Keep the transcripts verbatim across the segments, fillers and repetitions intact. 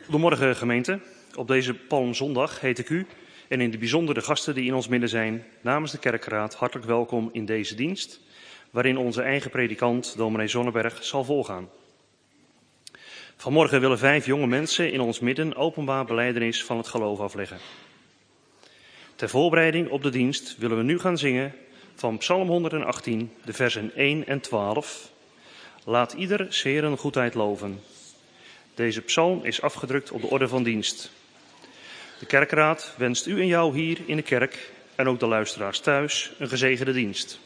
Goedemorgen gemeente. Op deze Palmzondag heet ik u en in het bijzonder de gasten die in ons midden zijn namens de kerkraad hartelijk welkom in deze dienst, waarin onze eigen predikant dominee Zonneberg zal voorgaan. Vanmorgen willen vijf jonge mensen in ons midden openbaar belijdenis van het geloof afleggen. Ter voorbereiding op de dienst willen we nu gaan zingen van Psalm honderdachttien, de versen één en twaalf. Laat ieder 's Heeren goedheid loven. Deze psalm is afgedrukt op de orde van dienst. De kerkraad wenst u en jou hier in de kerk en ook de luisteraars thuis een gezegende dienst.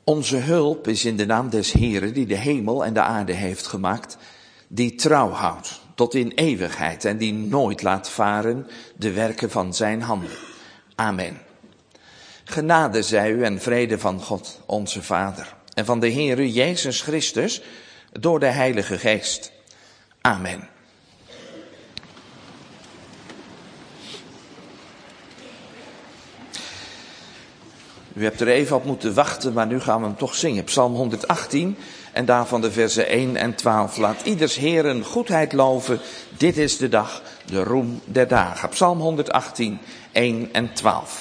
Onze hulp is in de naam des Heeren die de hemel en de aarde heeft gemaakt, die trouw houdt tot in eeuwigheid en die nooit laat varen de werken van zijn handen. Amen. Genade zij u en vrede van God, onze Vader, en van de Heere Jezus Christus, door de Heilige Geest. Amen. U hebt er even op moeten wachten, maar nu gaan we hem toch zingen. Psalm honderdachttien en daarvan de versen één en twaalf. Laat ieders Heeren goedheid loven, dit is de dag, de roem der dagen. Psalm honderdachttien, één en twaalf.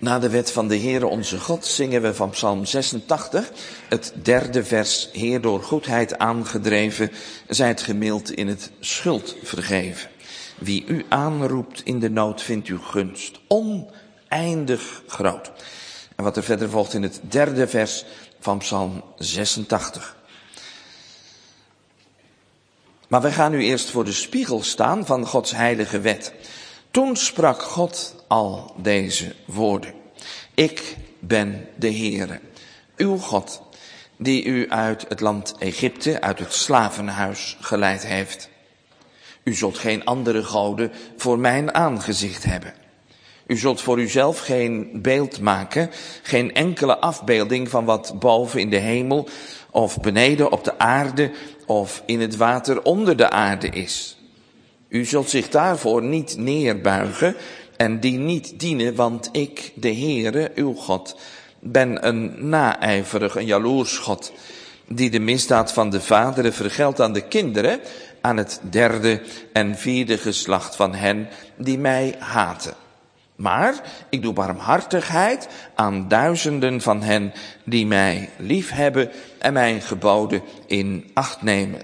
Na de wet van de Heere onze God zingen we van Psalm zesentachtig, het derde vers. Heer, door goedheid aangedreven, zijt gemild in het schuld vergeven. Wie u aanroept in de nood vindt uw gunst oneindig groot. En wat er verder volgt in het derde vers van Psalm zesentachtig. Maar we gaan nu eerst voor de spiegel staan van Gods heilige wet. Toen sprak God al deze woorden. Ik ben de Heere, uw God, die u uit het land Egypte, uit het slavenhuis geleid heeft. U zult geen andere goden voor mijn aangezicht hebben. U zult voor uzelf geen beeld maken, geen enkele afbeelding van wat boven in de hemel of beneden op de aarde of in het water onder de aarde is. U zult zich daarvoor niet neerbuigen en die niet dienen, want ik, de Heere, uw God, ben een naijverig, een jaloers God, die de misdaad van de vaderen vergeldt aan de kinderen, aan het derde en vierde geslacht van hen die mij haten. Maar ik doe barmhartigheid aan duizenden van hen die mij liefhebben en mijn geboden in acht nemen.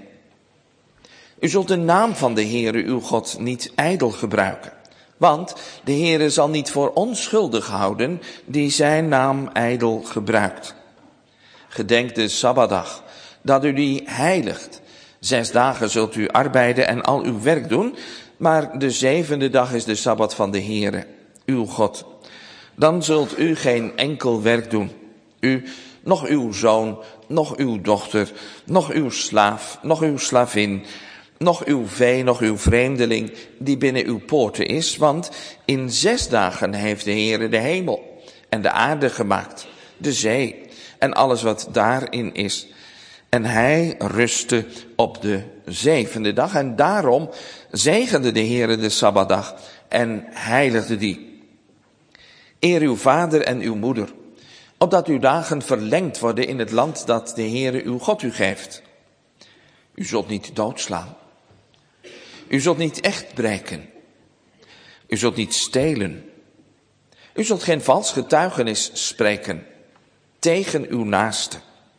U zult de naam van de Heere uw God niet ijdel gebruiken, want de Heere zal niet voor onschuldig houden die zijn naam ijdel gebruikt. Gedenk de Sabbatdag, dat u die heiligt. Zes dagen zult u arbeiden en al uw werk doen, maar de zevende dag is de Sabbat van de Heere, uw God. Dan zult u geen enkel werk doen. U, noch uw zoon, noch uw dochter, noch uw slaaf, noch uw slavin, noch uw vee, noch uw vreemdeling die binnen uw poorten is, want in zes dagen heeft de Heere de hemel en de aarde gemaakt, de zee en alles wat daarin is. En hij rustte op de zevende dag en daarom zegende de Heere de Sabbatdag en heiligde die. Eer uw vader en uw moeder, opdat uw dagen verlengd worden in het land dat de Heere uw God u geeft. U zult niet doodslaan. U zult niet echt breken. U zult niet stelen. U zult geen vals getuigenis spreken tegen uw naaste.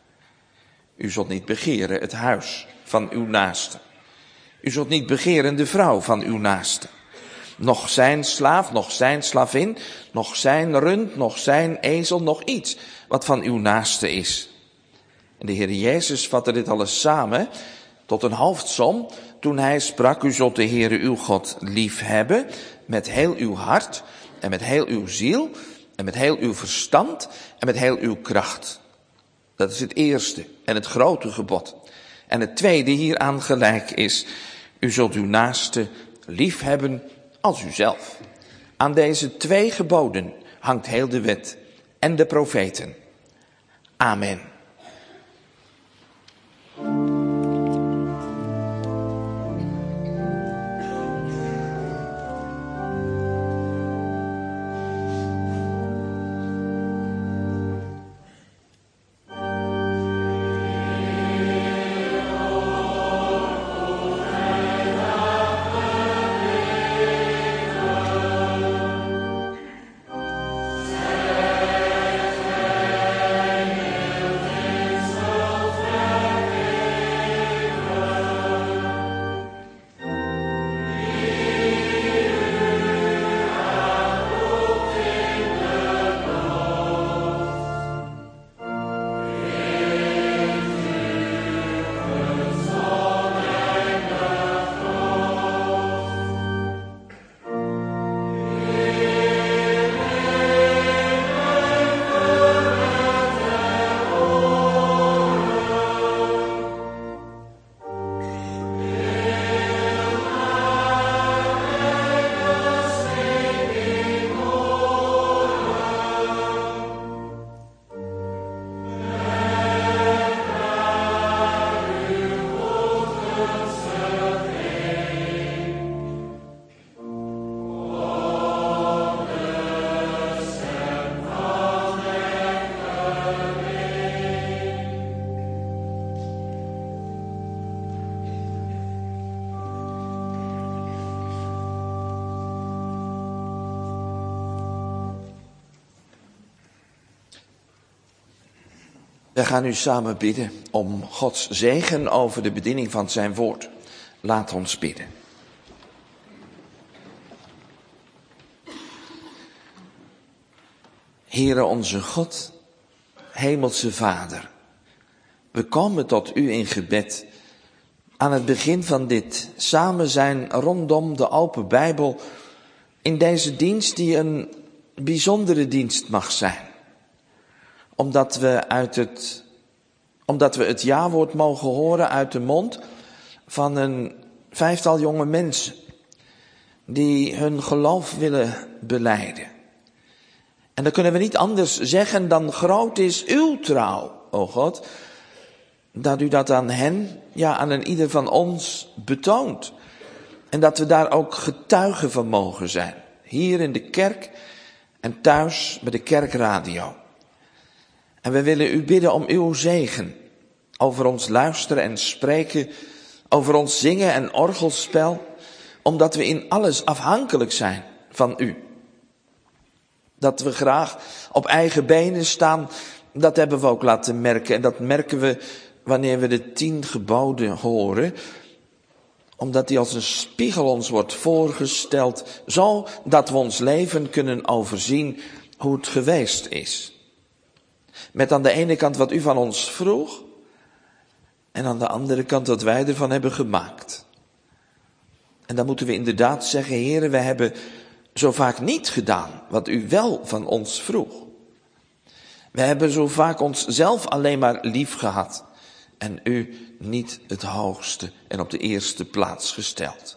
U zult niet begeren het huis van uw naaste. U zult niet begeren de vrouw van uw naaste. Nog zijn slaaf, nog zijn slavin, nog zijn rund, nog zijn ezel, nog iets wat van uw naaste is. En de Heer Jezus vatte dit alles samen tot een hoofdsom toen hij sprak, u zult de Heere uw God lief hebben met heel uw hart en met heel uw ziel en met heel uw verstand en met heel uw kracht. Dat is het eerste en het grote gebod. En het tweede hieraan gelijk is, u zult uw naaste lief hebben als uzelf. Aan deze twee geboden hangt heel de wet en de profeten. Amen. We gaan nu samen bidden om Gods zegen over de bediening van zijn woord. Laat ons bidden. Heere onze God, hemelse Vader, we komen tot u in gebed aan het begin van dit samen zijn rondom de open Bijbel in deze dienst die een bijzondere dienst mag zijn. Omdat we uit het, omdat we het jawoord mogen horen uit de mond van een vijftal jonge mensen die hun geloof willen belijden. En dan kunnen we niet anders zeggen dan groot is uw trouw, o God, dat u dat aan hen, ja aan een ieder van ons betoont. En dat we daar ook getuigen van mogen zijn. Hier in de kerk en thuis bij de kerkradio. En we willen u bidden om uw zegen over ons luisteren en spreken, over ons zingen en orgelspel, omdat we in alles afhankelijk zijn van u. Dat we graag op eigen benen staan, dat hebben we ook laten merken. En dat merken we wanneer we de tien geboden horen, omdat die als een spiegel ons wordt voorgesteld, zo dat we ons leven kunnen overzien hoe het geweest is. Met aan de ene kant wat u van ons vroeg, en aan de andere kant wat wij ervan hebben gemaakt. En dan moeten we inderdaad zeggen, Heere, wij hebben zo vaak niet gedaan wat u wel van ons vroeg. We hebben zo vaak onszelf alleen maar lief gehad en u niet het hoogste en op de eerste plaats gesteld.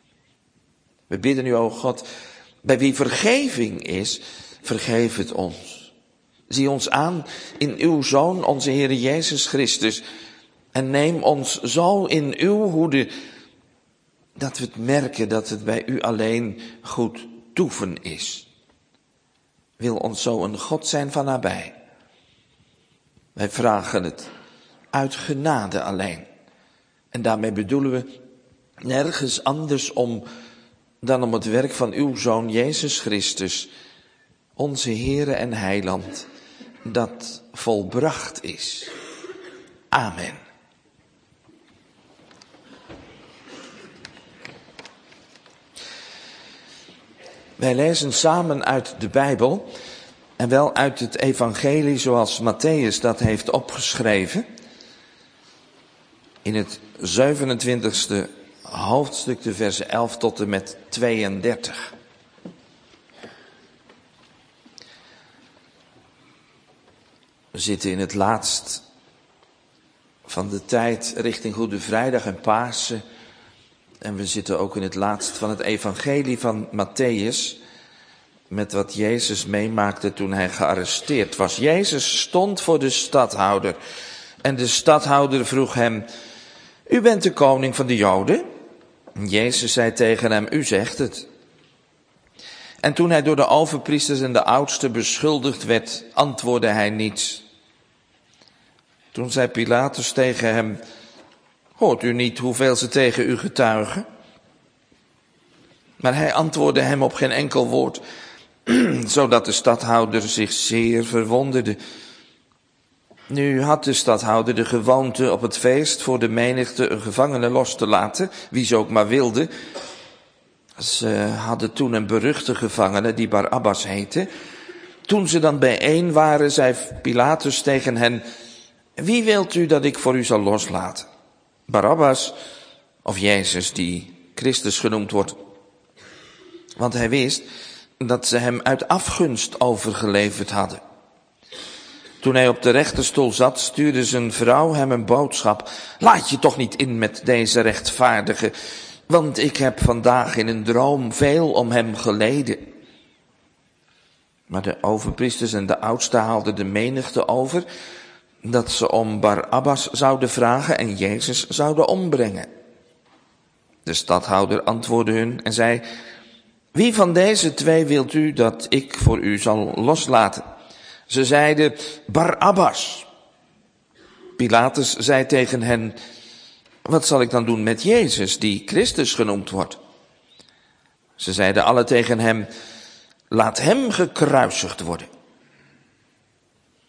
We bidden u, o God, bij wie vergeving is, vergeef het ons. Zie ons aan in uw Zoon, onze Heere Jezus Christus, en neem ons zo in uw hoede, dat we het merken dat het bij u alleen goed toeven is. Wil ons zo een God zijn van nabij. Wij vragen het uit genade alleen. En daarmee bedoelen we nergens anders om dan om het werk van uw Zoon Jezus Christus, onze Heere en Heiland, dat volbracht is. Amen. Wij lezen samen uit de Bijbel, en wel uit het evangelie zoals Mattheüs dat heeft opgeschreven, in het zevenentwintigste hoofdstuk, de versen elf tot en met tweeëndertig. We zitten in het laatst van de tijd richting Goede Vrijdag en Pasen. En we zitten ook in het laatst van het evangelie van Mattheüs, met wat Jezus meemaakte toen hij gearresteerd was. Jezus stond voor de stadhouder en de stadhouder vroeg hem, u bent de koning van de Joden? En Jezus zei tegen hem, u zegt het. En toen hij door de overpriesters en de oudsten beschuldigd werd, antwoordde hij niets. Toen zei Pilatus tegen hem, hoort u niet hoeveel ze tegen u getuigen? Maar hij antwoordde hem op geen enkel woord, zodat de stadhouder zich zeer verwonderde. Nu had de stadhouder de gewoonte op het feest voor de menigte een gevangene los te laten, wie ze ook maar wilde. Ze hadden toen een beruchte gevangene die Barabbas heette. Toen ze dan bijeen waren, zei Pilatus tegen hen, wie wilt u dat ik voor u zal loslaten? Barabbas of Jezus die Christus genoemd wordt? Want hij wist dat ze hem uit afgunst overgeleverd hadden. Toen hij op de rechterstoel zat, stuurde zijn vrouw hem een boodschap. Laat je toch niet in met deze rechtvaardige, want ik heb vandaag in een droom veel om hem geleden. Maar de overpriesters en de oudsten haalden de menigte over, dat ze om Barabbas zouden vragen en Jezus zouden ombrengen. De stadhouder antwoordde hun en zei, wie van deze twee wilt u dat ik voor u zal loslaten? Ze zeiden, Barabbas. Pilatus zei tegen hen, wat zal ik dan doen met Jezus, die Christus genoemd wordt? Ze zeiden alle tegen hem, laat hem gekruisigd worden.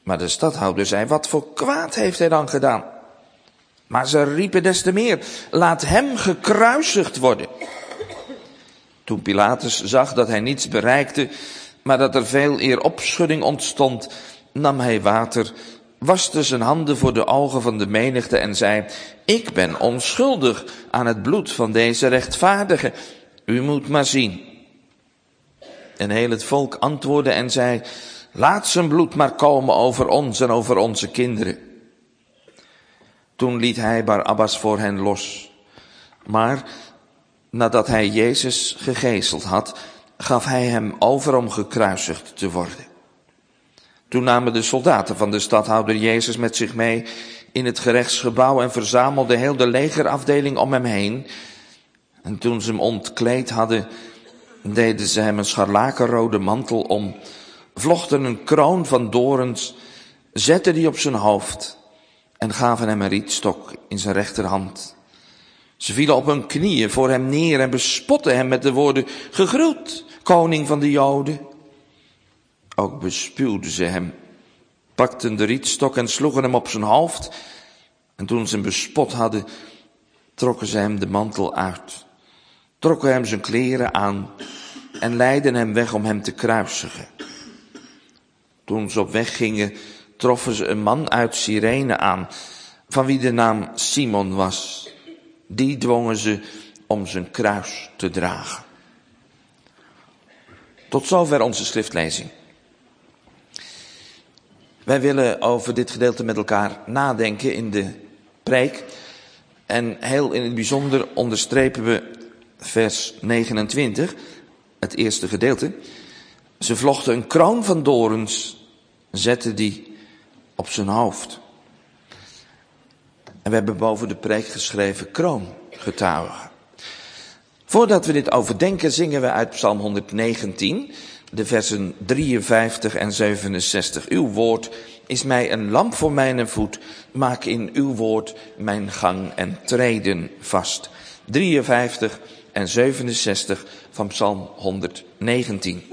Maar de stadhouder zei, wat voor kwaad heeft hij dan gedaan? Maar ze riepen des te meer, laat hem gekruisigd worden. Toen Pilatus zag dat hij niets bereikte, maar dat er veel eer opschudding ontstond, nam hij water, waste zijn handen voor de ogen van de menigte en zei, ik ben onschuldig aan het bloed van deze rechtvaardige. U moet maar zien. En heel het volk antwoordde en zei, laat zijn bloed maar komen over ons en over onze kinderen. Toen liet hij Barabbas voor hen los. Maar nadat hij Jezus gegezeld had, gaf hij hem over om gekruisigd te worden. Toen namen de soldaten van de stadhouder Jezus met zich mee in het gerechtsgebouw en verzamelden heel de legerafdeling om hem heen. En toen ze hem ontkleed hadden, deden ze hem een scharlakenrode mantel om, vlochten een kroon van dorens, zetten die op zijn hoofd en gaven hem een rietstok in zijn rechterhand. Ze vielen op hun knieën voor hem neer en bespotten hem met de woorden, gegroet, koning van de Joden. Ook bespuwden ze hem, pakten de rietstok en sloegen hem op zijn hoofd. En toen ze hem bespot hadden, trokken ze hem de mantel uit, trokken hem zijn kleren aan en leidden hem weg om hem te kruisigen. Toen ze op weg gingen, troffen ze een man uit Cyrene aan, van wie de naam Simon was. Die dwongen ze om zijn kruis te dragen. Tot zover onze schriftlezing. Wij willen over dit gedeelte met elkaar nadenken in de preek. En heel in het bijzonder onderstrepen we vers negenentwintig, het eerste gedeelte. Ze vlochten een kroon van dorens, zetten die op zijn hoofd. En we hebben boven de preek geschreven kroongetuigen. Voordat we dit overdenken, zingen we uit Psalm honderdnegentien, de versen drieënvijftig en zevenenzestig. Uw woord is mij een lamp voor mijn voet, maak in uw woord mijn gang en treden vast. drieënvijftig en zevenenzestig van Psalm honderdnegentien.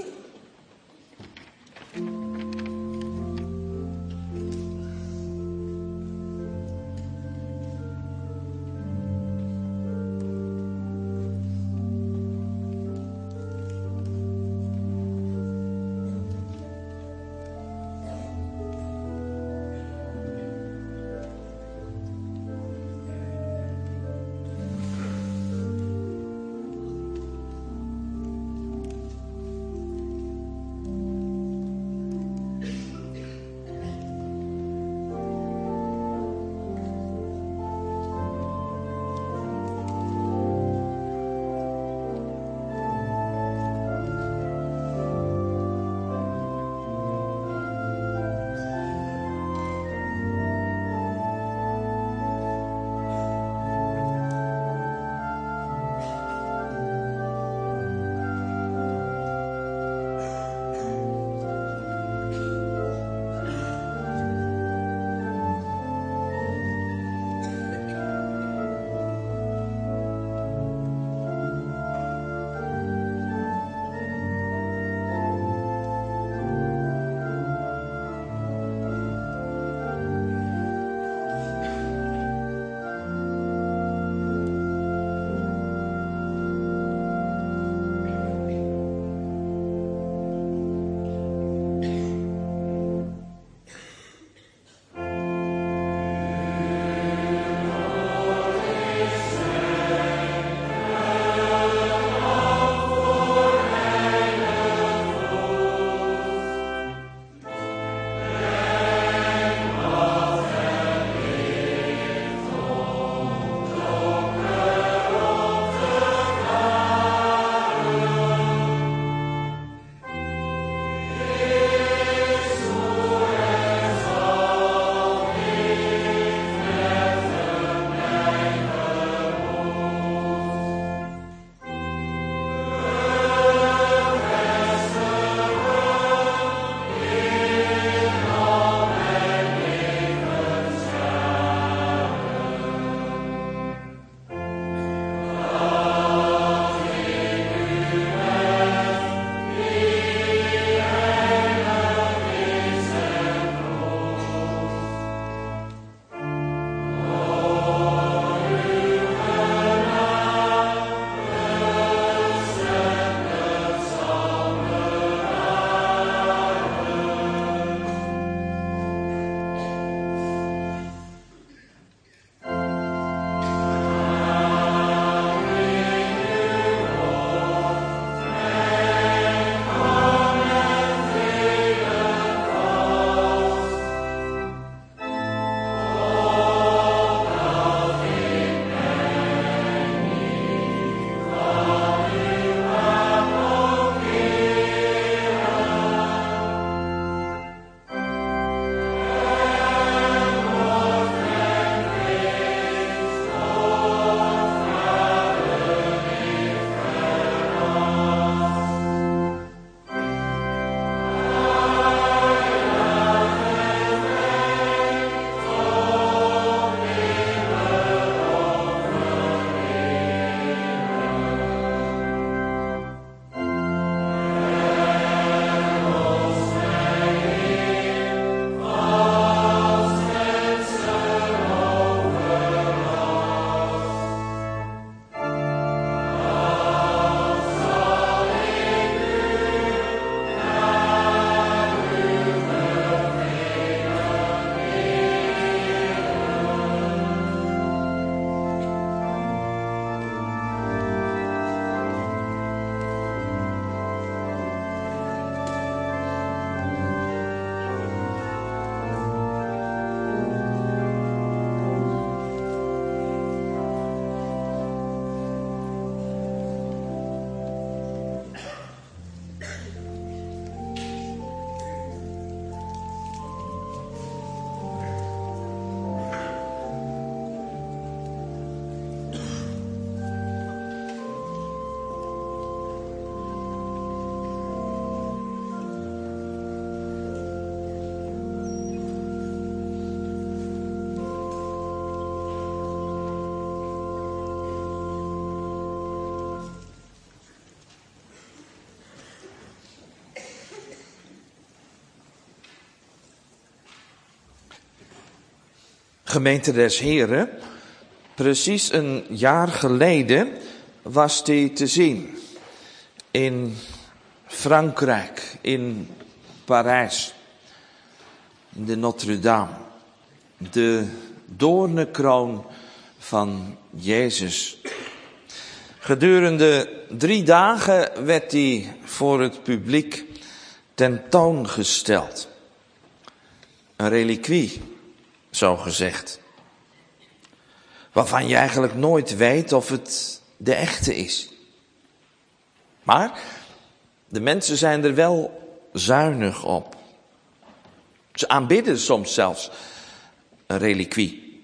Gemeente des Heren, precies een jaar geleden was die te zien in Frankrijk, in Parijs, in de Notre-Dame. De doornenkroon van Jezus. Gedurende drie dagen werd die voor het publiek tentoongesteld. Een reliquie, zo gezegd. Waarvan je eigenlijk nooit weet of het de echte is. Maar de mensen zijn er wel zuinig op. Ze aanbidden soms zelfs een reliquie.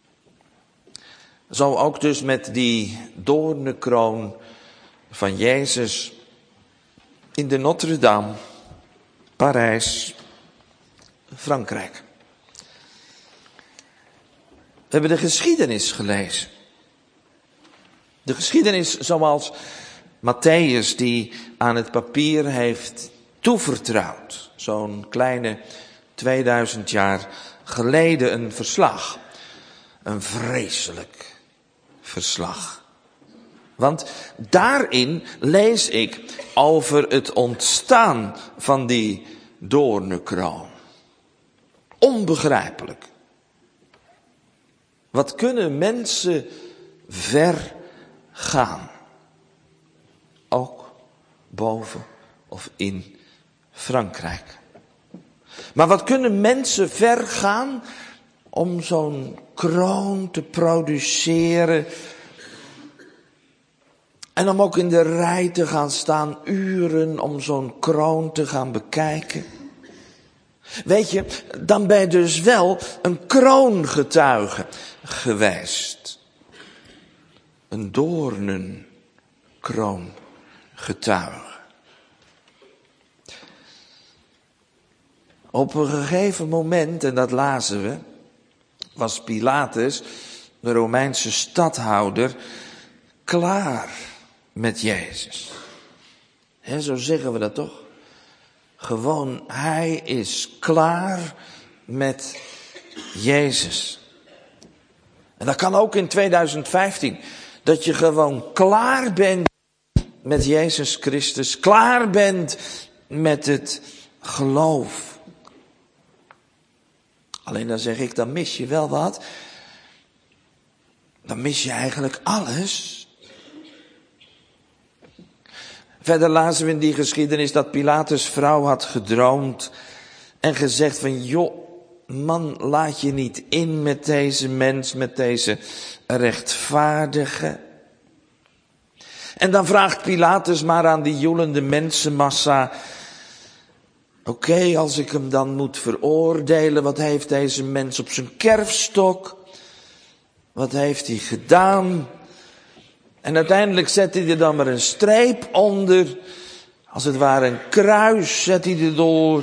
Zo ook dus met die doornenkroon van Jezus in de Notre-Dame, Parijs, Frankrijk. We hebben de geschiedenis gelezen. De geschiedenis zoals Matthäus die aan het papier heeft toevertrouwd. Zo'n kleine tweeduizend jaar geleden een verslag. Een vreselijk verslag. Want daarin lees ik over het ontstaan van die doornenkroon. Onbegrijpelijk. Wat kunnen mensen ver gaan? Ook boven of in Frankrijk. Maar wat kunnen mensen ver gaan om zo'n kroon te produceren en om ook in de rij te gaan staan, uren om zo'n kroon te gaan bekijken? Weet je, dan ben je dus wel een kroongetuige geweest. Een doornenkroongetuige. Op een gegeven moment, en dat lazen we, was Pilatus, de Romeinse stadhouder, klaar met Jezus. He, zo zeggen we dat toch? Gewoon, hij is klaar met Jezus. En dat kan ook in tweeduizend vijftien. Dat je gewoon klaar bent met Jezus Christus. Klaar bent met het geloof. Alleen dan zeg ik, dan mis je wel wat. Dan mis je eigenlijk alles. Verder lazen we in die geschiedenis dat Pilatus' vrouw had gedroomd en gezegd van, joh, man, laat je niet in met deze mens, met deze rechtvaardige. En dan vraagt Pilatus maar aan die joelende mensenmassa, oké, okay, als ik hem dan moet veroordelen, wat heeft deze mens op zijn kerfstok? Wat heeft hij gedaan? En uiteindelijk zet hij er dan maar een streep onder. Als het ware een kruis zet hij erdoor.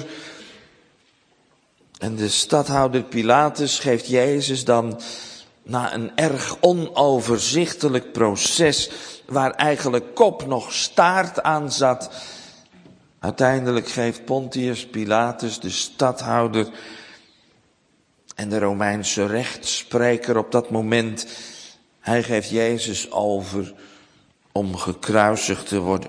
En de stadhouder Pilatus geeft Jezus dan na een erg onoverzichtelijk proces, waar eigenlijk kop nog staart aan zat. Uiteindelijk geeft Pontius Pilatus, de stadhouder en de Romeinse rechtspreker op dat moment, hij geeft Jezus over om gekruisigd te worden.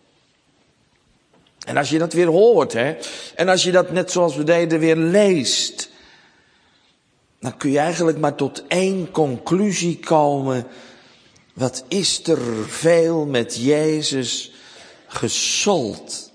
En als je dat weer hoort, hè, en als je dat net zoals we deden weer leest, dan kun je eigenlijk maar tot één conclusie komen. Wat is er veel met Jezus gesold?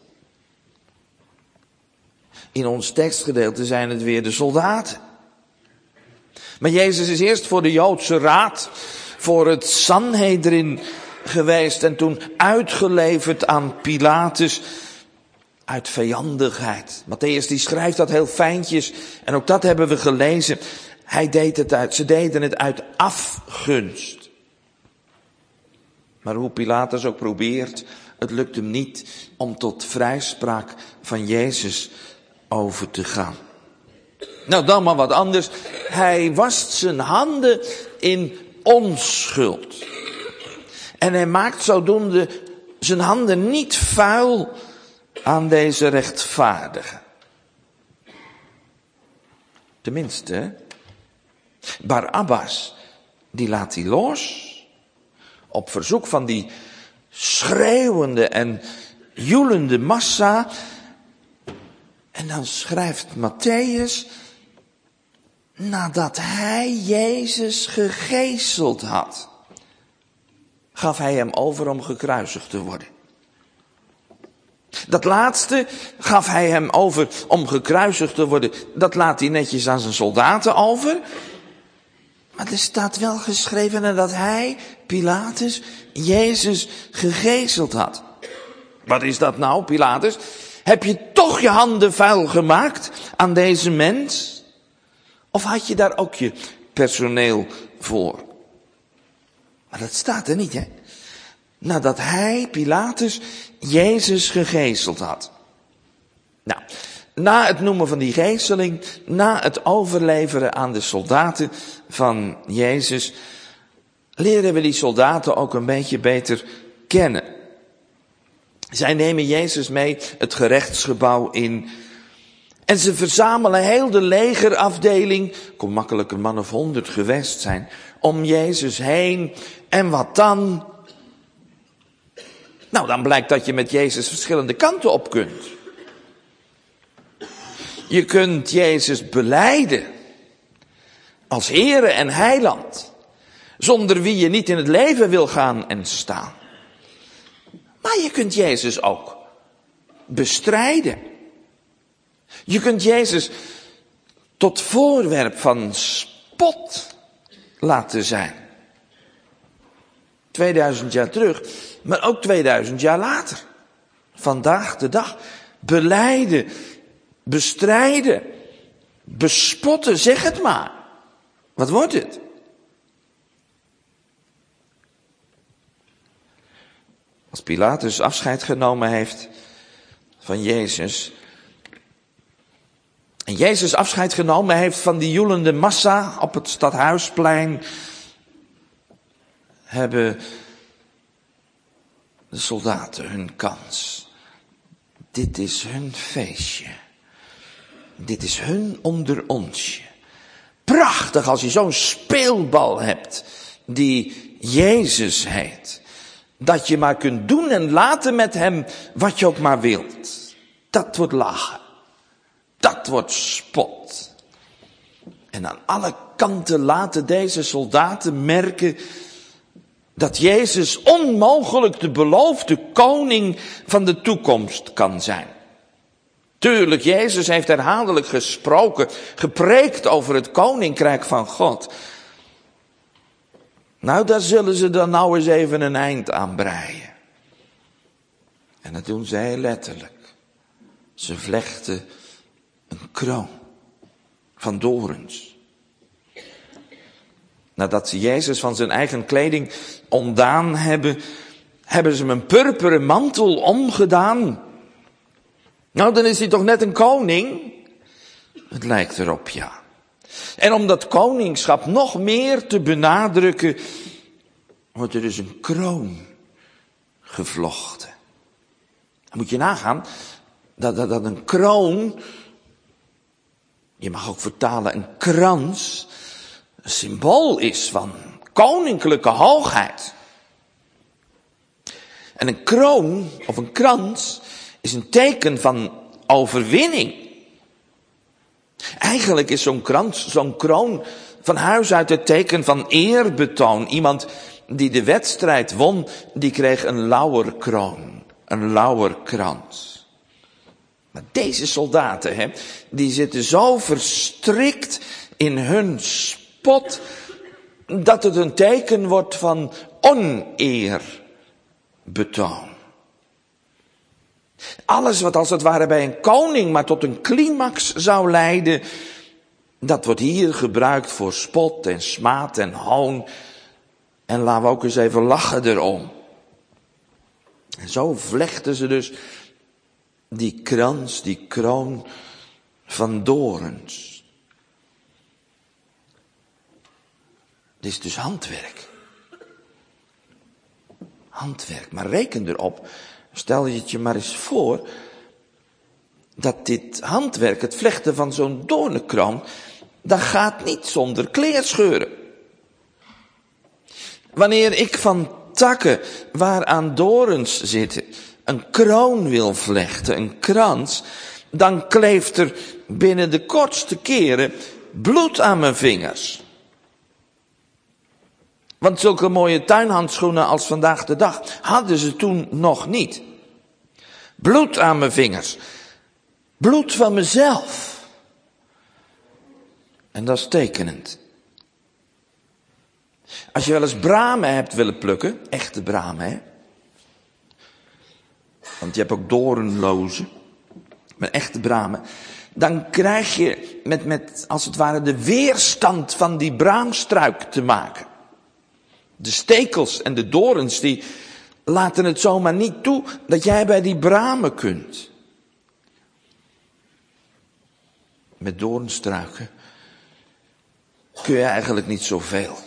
In ons tekstgedeelte zijn het weer de soldaten. Maar Jezus is eerst voor de Joodse raad, voor het Sanhedrin geweest en toen uitgeleverd aan Pilatus uit vijandigheid. Matthäus die schrijft dat heel fijntjes en ook dat hebben we gelezen. Hij deed het uit, ze deden het uit afgunst. Maar hoe Pilatus ook probeert, het lukt hem niet om tot vrijspraak van Jezus over te gaan. Nou, dan maar wat anders. Hij wast zijn handen in onschuld. En hij maakt zodoende zijn handen niet vuil aan deze rechtvaardige. Tenminste, Barabbas, die laat hij los. Op verzoek van die schreeuwende en joelende massa. En dan schrijft Mattheüs, nadat hij Jezus gegezeld had, gaf hij hem over om gekruisigd te worden. Dat laatste gaf hij hem over om gekruisigd te worden. Dat laat hij netjes aan zijn soldaten over. Maar er staat wel geschreven nadat hij, Pilatus, Jezus gegezeld had. Wat is dat nou, Pilatus? Heb je toch je handen vuil gemaakt aan deze mens? Of had je daar ook je personeel voor? Maar dat staat er niet, hè? Nadat hij, Pilatus, Jezus gegezeld had. Nou, na het noemen van die gezeling, na het overleveren aan de soldaten van Jezus, leren we die soldaten ook een beetje beter kennen. Zij nemen Jezus mee het gerechtsgebouw in. En ze verzamelen heel de legerafdeling, kon makkelijk een man of honderd geweest zijn, om Jezus heen. En wat dan? Nou, dan blijkt dat je met Jezus verschillende kanten op kunt. Je kunt Jezus belijden als Heere en Heiland, zonder wie je niet in het leven wil gaan en staan. Maar je kunt Jezus ook bestrijden. Je kunt Jezus tot voorwerp van spot laten zijn. tweeduizend jaar terug, maar ook tweeduizend jaar later. Vandaag de dag. Belijden, bestrijden, bespotten, zeg het maar. Wat wordt het? Als Pilatus afscheid genomen heeft van Jezus, en Jezus afscheid genomen heeft van die joelende massa op het Stadhuisplein, hebben de soldaten hun kans. Dit is hun feestje. Dit is hun onder onsje. Prachtig als je zo'n speelbal hebt die Jezus heet. Dat je maar kunt doen en laten met hem wat je ook maar wilt. Dat wordt lachen. Dat wordt spot. En aan alle kanten laten deze soldaten merken dat Jezus onmogelijk de beloofde koning van de toekomst kan zijn. Tuurlijk, Jezus heeft herhaaldelijk gesproken, gepreekt over het koninkrijk van God. Nou, daar zullen ze dan nou eens even een eind aan breien. En dat doen ze heel letterlijk. Ze vlechten een kroon van dorens. Nadat ze Jezus van zijn eigen kleding ontdaan hebben, hebben ze hem een purperen mantel omgedaan. Nou, dan is hij toch net een koning? Het lijkt erop, ja. En om dat koningschap nog meer te benadrukken, wordt er dus een kroon gevlochten. Dan moet je nagaan dat, dat, dat een kroon, je mag ook vertalen een krans, een symbool is van koninklijke hoogheid. En een kroon of een krans is een teken van overwinning. Eigenlijk is zo'n krans, zo'n kroon van huis uit het teken van eerbetoon. Iemand die de wedstrijd won, die kreeg een lauwerkroon, een lauwerkrans. Maar deze soldaten, hè, die zitten zo verstrikt in hun spot, dat het een teken wordt van oneerbetoon. Alles wat als het ware bij een koning maar tot een climax zou leiden, dat wordt hier gebruikt voor spot en smaad en hoon. En laten we ook eens even lachen erom. En zo vlechten ze dus die krans, die kroon van dorens. Dit is dus handwerk. Handwerk, maar reken erop. Stel je het je maar eens voor, dat dit handwerk, het vlechten van zo'n doornenkroon, dat gaat niet zonder kleerscheuren. Wanneer ik van takken waaraan dorens zitten een kroon wil vlechten, een krans, dan kleeft er binnen de kortste keren bloed aan mijn vingers. Want zulke mooie tuinhandschoenen als vandaag de dag hadden ze toen nog niet. Bloed aan mijn vingers. Bloed van mezelf. En dat is tekenend. Als je wel eens bramen hebt willen plukken, echte bramen, hè. Want je hebt ook doornlozen, maar echte bramen. Dan krijg je met, met, als het ware, de weerstand van die braamstruik te maken. De stekels en de dorens, die laten het zomaar niet toe dat jij bij die bramen kunt. Met doornstruiken kun je eigenlijk niet zoveel.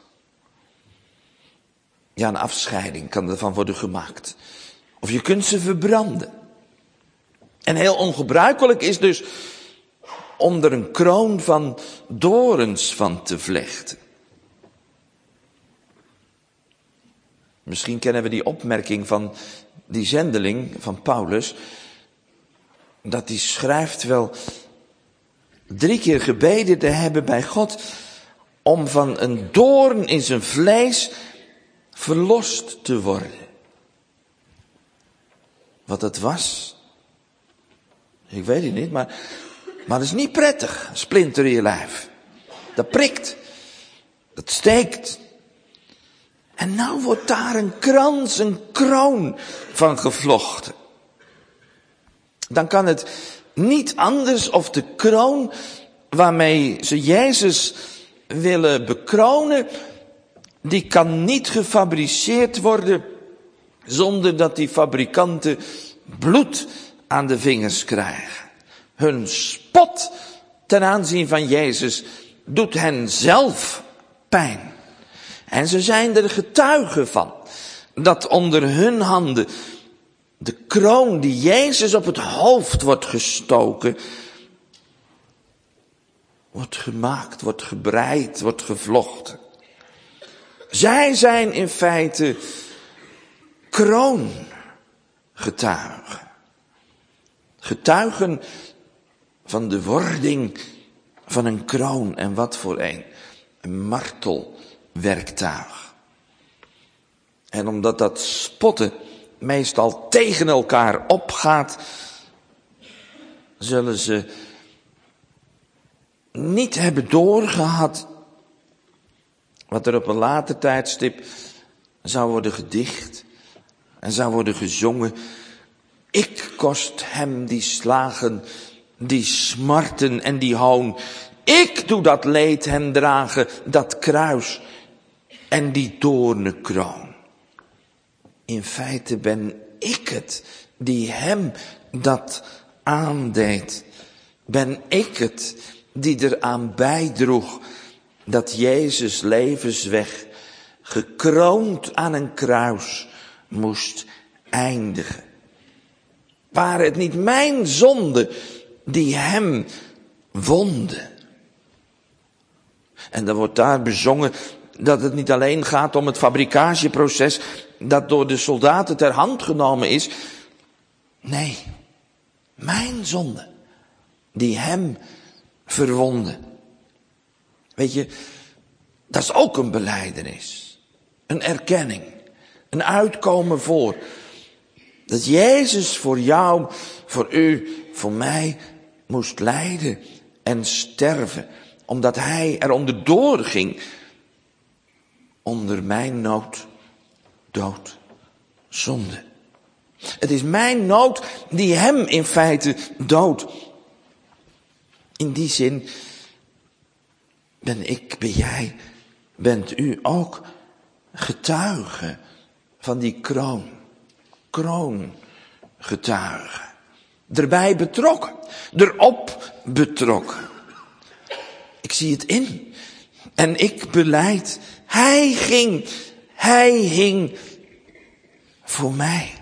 Ja, een afscheiding kan ervan worden gemaakt. Of je kunt ze verbranden. En heel ongebruikelijk is dus om er een kroon van dorens van te vlechten. Misschien kennen we die opmerking van die zendeling van Paulus, dat hij schrijft wel drie keer gebeden te hebben bij God om van een doorn in zijn vlees verlost te worden. Wat het was, ik weet het niet, maar, maar het is niet prettig, een splinter in je lijf. Dat prikt, dat steekt. En nou wordt daar een krans, een kroon van gevlochten. Dan kan het niet anders of de kroon waarmee ze Jezus willen bekronen, die kan niet gefabriceerd worden zonder dat die fabrikanten bloed aan de vingers krijgen. Hun spot ten aanzien van Jezus doet hen zelf pijn. En ze zijn er getuigen van dat onder hun handen de kroon die Jezus op het hoofd wordt gestoken, wordt gemaakt, wordt gebreid, wordt gevlochten. Zij zijn in feite kroongetuigen. Getuigen van de wording van een kroon. En wat voor een? Een martelwerktuig. En omdat dat spotten meestal tegen elkaar opgaat, zullen ze niet hebben doorgehad wat er op een later tijdstip zou worden gedicht en zou worden gezongen. Ik kost hem die slagen, die smarten en die hoon. Ik doe dat leed hem dragen, dat kruis en die doornenkroon. In feite ben ik het die hem dat aandeed. Ben ik het die eraan bijdroeg dat Jezus levensweg gekroond aan een kruis moest eindigen. Waren het niet mijn zonde die hem wonden? En dan wordt daar bezongen dat het niet alleen gaat om het fabrikageproces dat door de soldaten ter hand genomen is. Nee, mijn zonde die hem verwonden. Weet je, dat is ook een belijdenis. Een erkenning. Een uitkomen voor. Dat Jezus voor jou, voor u, voor mij moest lijden en sterven. Omdat hij er onderdoor ging. Onder mijn nood, dood, zonde. Het is mijn nood die hem in feite doodt. In die zin ben ik, ben jij, bent u ook getuige van die kroon. Kroongetuige. Erbij betrokken. Erop betrokken. Ik zie het in. En ik belijd. Hij ging. Hij hing voor mij.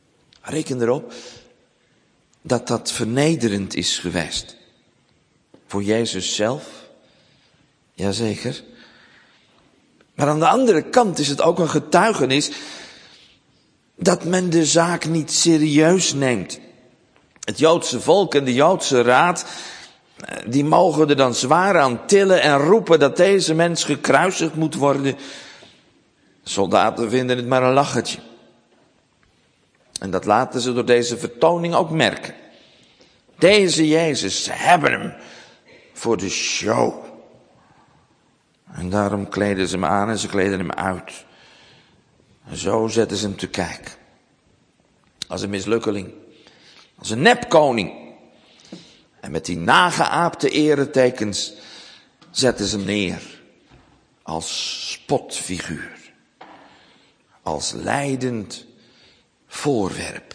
Reken erop dat dat vernederend is geweest. Voor Jezus zelf? Jazeker. Maar aan de andere kant is het ook een getuigenis dat men de zaak niet serieus neemt. Het Joodse volk en de Joodse raad, die mogen er dan zwaar aan tillen en roepen dat deze mens gekruisigd moet worden. Soldaten vinden het maar een lachertje. En dat laten ze door deze vertoning ook merken. Deze Jezus, ze hebben hem voor de show. En daarom kleden ze hem aan en ze kleden hem uit. En zo zetten ze hem te kijk. Als een mislukkeling. Als een nepkoning. En met die nageaapte eretekens zetten ze hem neer. Als spotfiguur. Als lijdend voorwerp.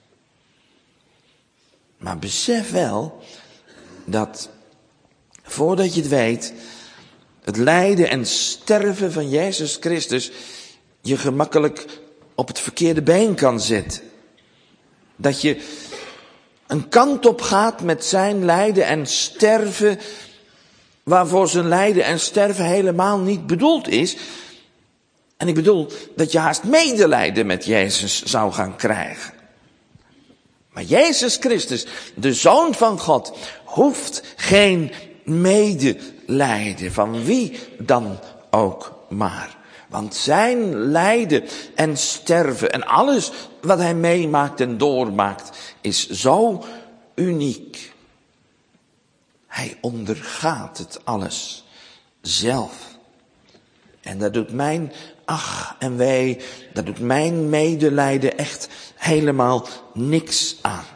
Maar besef wel dat voordat je het weet, het lijden en sterven van Jezus Christus je gemakkelijk op het verkeerde been kan zetten. Dat je een kant op gaat met zijn lijden en sterven, waarvoor zijn lijden en sterven helemaal niet bedoeld is. En ik bedoel dat je haast medelijden met Jezus zou gaan krijgen. Maar Jezus Christus, de Zoon van God, hoeft geen medelijden van wie dan ook maar. Want zijn lijden en sterven en alles wat hij meemaakt en doormaakt is zo uniek. Hij ondergaat het alles zelf. En dat doet mijn ach en wee, dat doet mijn medelijden echt helemaal niks aan.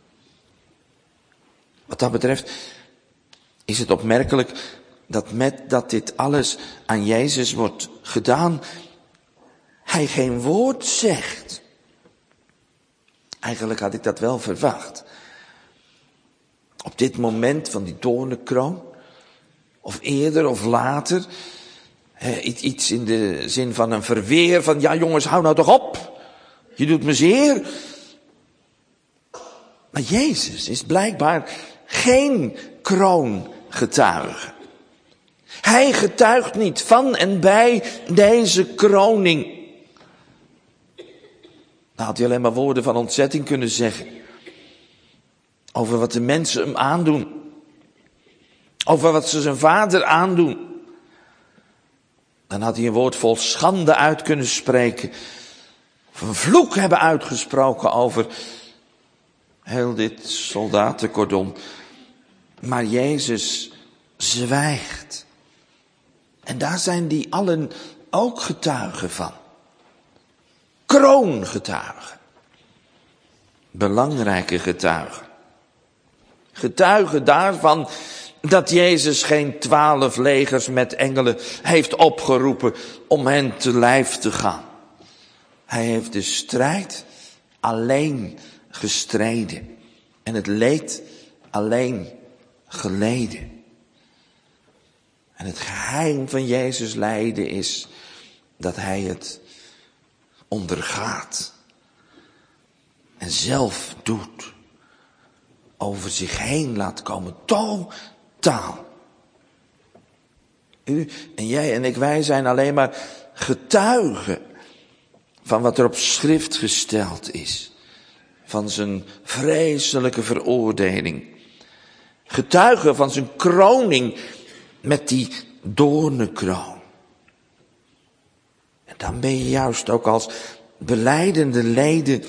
Wat dat betreft is het opmerkelijk dat met dat dit alles aan Jezus wordt gedaan, hij geen woord zegt. Eigenlijk had ik dat wel verwacht. Op dit moment van die doornenkroon, of eerder of later, He, iets in de zin van een verweer van, ja jongens, hou nou toch op. Je doet me zeer. Maar Jezus is blijkbaar geen kroongetuige. Hij getuigt niet van en bij deze kroning. Dan had hij alleen maar woorden van ontzetting kunnen zeggen. Over wat de mensen hem aandoen. Over wat ze zijn vader aandoen. Dan had hij een woord vol schande uit kunnen spreken. Of een vloek hebben uitgesproken over heel dit soldatencordon. Maar Jezus zwijgt. En daar zijn die allen ook getuigen van. Kroongetuigen. Belangrijke getuigen. Getuigen daarvan dat Jezus geen twaalf legers met engelen heeft opgeroepen om hen te lijf te gaan. Hij heeft de strijd alleen gestreden en het leed alleen geleden. En het geheim van Jezus lijden is dat hij het ondergaat en zelf doet, over zich heen laat komen, totaal. U en jij en ik, wij zijn alleen maar getuigen van wat er op schrift gesteld is. Van zijn vreselijke veroordeling. Getuigen van zijn kroning met die doornenkroon. En dan ben je juist ook als belijdende leden,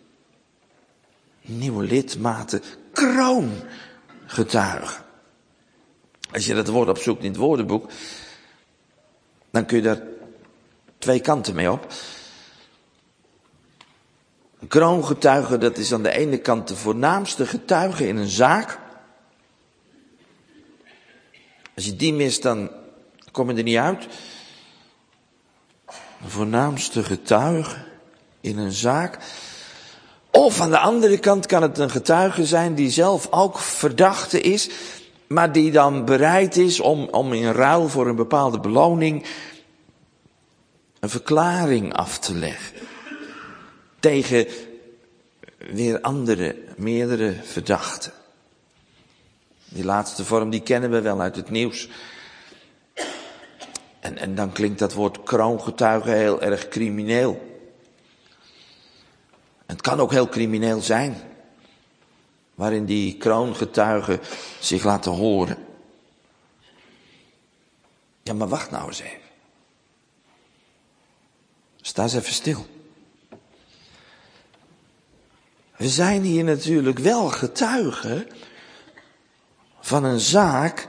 nieuwe lidmaten, kroongetuigen. Als je dat woord opzoekt in het woordenboek, dan kun je daar twee kanten mee op. Een kroongetuige, dat is aan de ene kant de voornaamste getuige in een zaak. Als je die mist, dan kom je er niet uit. De voornaamste getuige in een zaak. Of aan de andere kant kan het een getuige zijn die zelf ook verdachte is, maar die dan bereid is om, om in ruil voor een bepaalde beloning een verklaring af te leggen. Tegen weer andere, meerdere verdachten. Die laatste vorm, die kennen we wel uit het nieuws. En, en dan klinkt dat woord kroongetuige heel erg crimineel. Het kan ook heel crimineel zijn. Waarin die kroongetuigen zich laten horen. Ja, maar wacht nou eens even. Sta eens even stil. We zijn hier natuurlijk wel getuigen van een zaak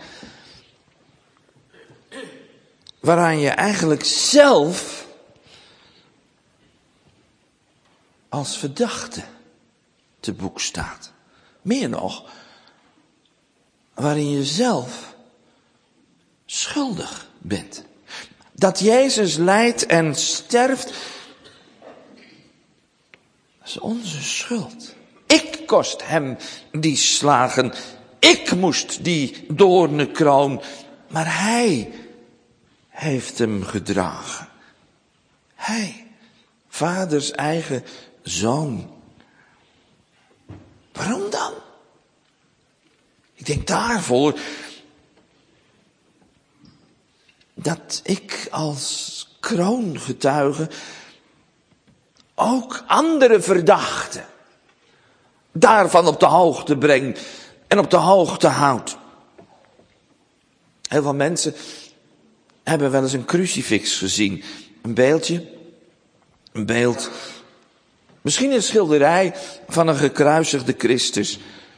waaraan je eigenlijk zelf als verdachte te boek staat. Meer nog, waarin je zelf schuldig bent. Dat Jezus lijdt en sterft, dat is onze schuld. Ik kost hem die slagen. Ik moest die doornenkroon. Maar hij heeft hem gedragen. Hij, vaders eigen zoon. Waarom dan? Ik denk daarvoor dat ik als kroongetuige ook andere verdachten daarvan op de hoogte breng en op de hoogte houd. Heel veel mensen hebben wel eens een crucifix gezien. Een beeldje, een beeld, misschien een schilderij van een gekruisigde Christus.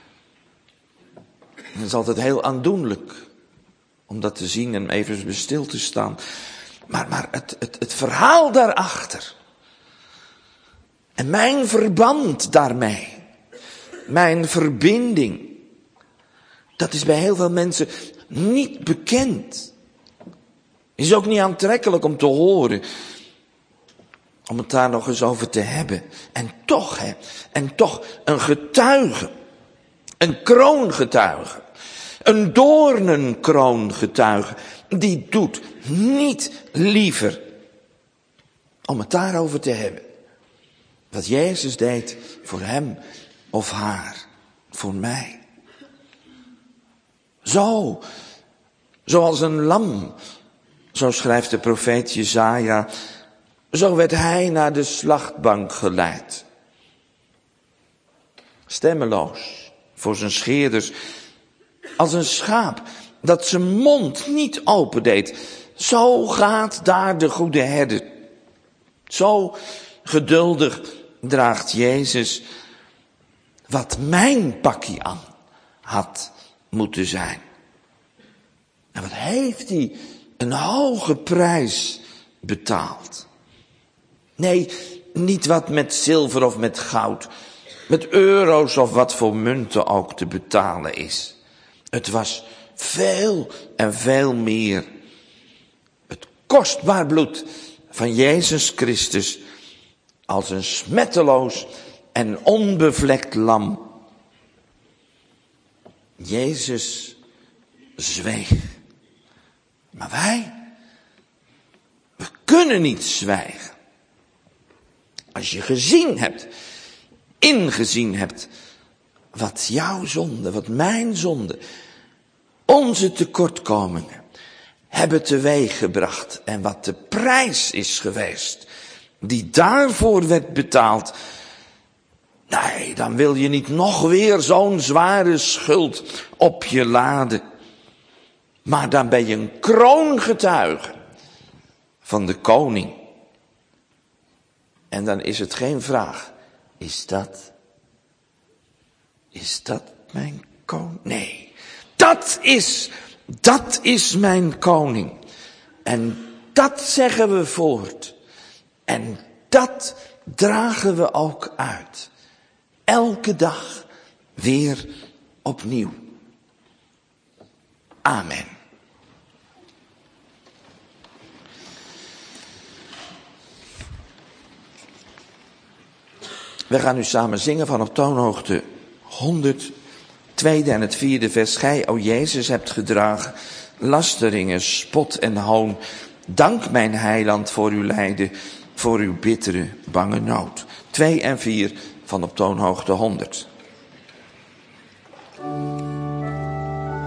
Het is altijd heel aandoenlijk om dat te zien en even stil te staan. Maar, maar het, het, het verhaal daarachter en mijn verband daarmee, mijn verbinding, dat is bij heel veel mensen niet bekend. Is ook niet aantrekkelijk om te horen. Om het daar nog eens over te hebben. En toch, hè, en toch een getuige. Een kroongetuige. Een doornenkroongetuige. Die doet niet liever om het daarover te hebben. Wat Jezus deed voor hem of haar. Voor mij. Zo. Zoals een lam. Zo schrijft de profeet Jesaja. Zo werd hij naar de slachtbank geleid. Stemmeloos voor zijn scheerders. Als een schaap dat zijn mond niet opendeed. Zo gaat daar de goede herder. Zo geduldig draagt Jezus wat mijn pakje aan had moeten zijn. En wat heeft hij een hoge prijs betaald. Nee, niet wat met zilver of met goud, met euro's of wat voor munten ook te betalen is. Het was veel en veel meer. Het kostbaar bloed van Jezus Christus als een smetteloos en onbevlekt lam. Jezus zweeg. Maar wij, we kunnen niet zwijgen. Als je gezien hebt, ingezien hebt, wat jouw zonde, wat mijn zonde, onze tekortkomingen hebben teweeggebracht en wat de prijs is geweest die daarvoor werd betaald. Nee, dan wil je niet nog weer zo'n zware schuld op je laden. Maar dan ben je een kroongetuige van de koning. En dan is het geen vraag. Is dat, is dat mijn koning? Nee, dat is, dat is mijn koning. En dat zeggen we voort. En dat dragen we ook uit. Elke dag weer opnieuw. Amen. We gaan nu samen zingen van op toonhoogte honderd, tweede en het vierde vers. Gij, o Jezus, hebt gedragen lasteringen, spot en hoon. Dank mijn heiland voor uw lijden, voor uw bittere, bange nood. Twee en vier van op toonhoogte honderd.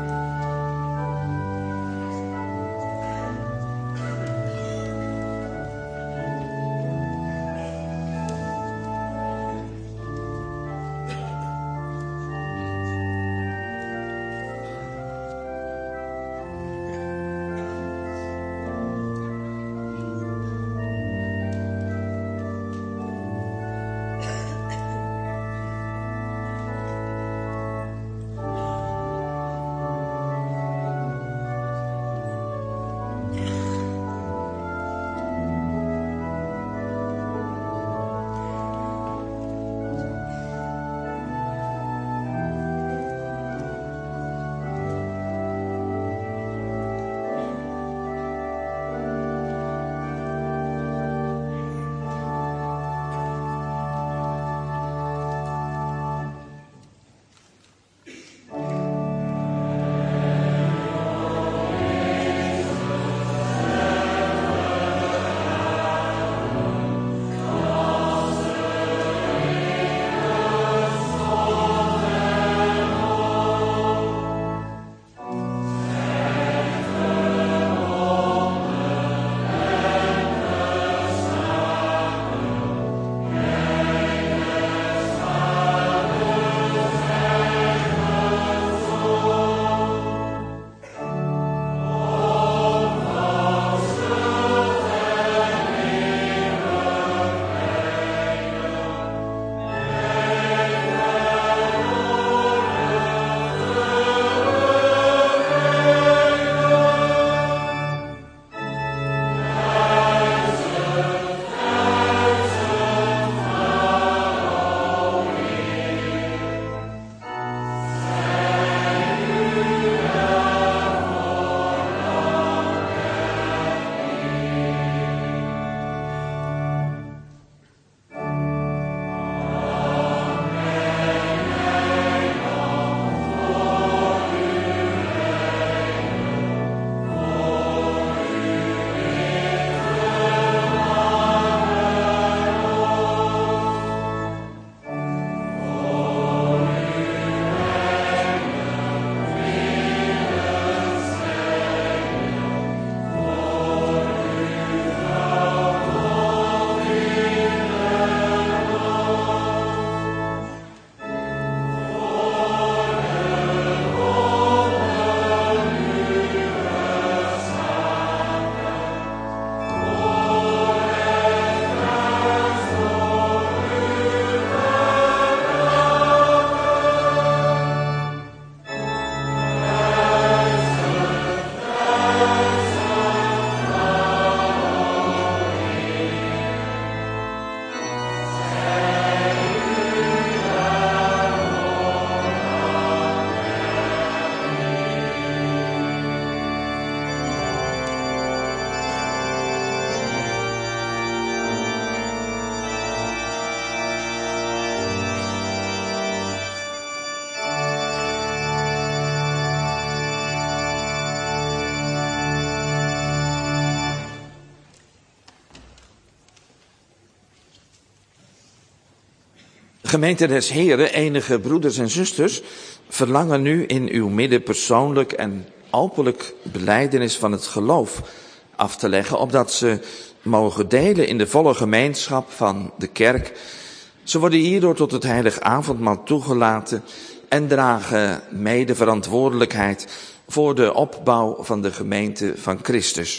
Gemeente des Heren, enige broeders en zusters, verlangen nu in uw midden persoonlijk en openlijk belijdenis van het geloof af te leggen, opdat ze mogen delen in de volle gemeenschap van de kerk. Ze worden hierdoor tot het heilig avondmaal toegelaten en dragen mede verantwoordelijkheid voor de opbouw van de gemeente van Christus.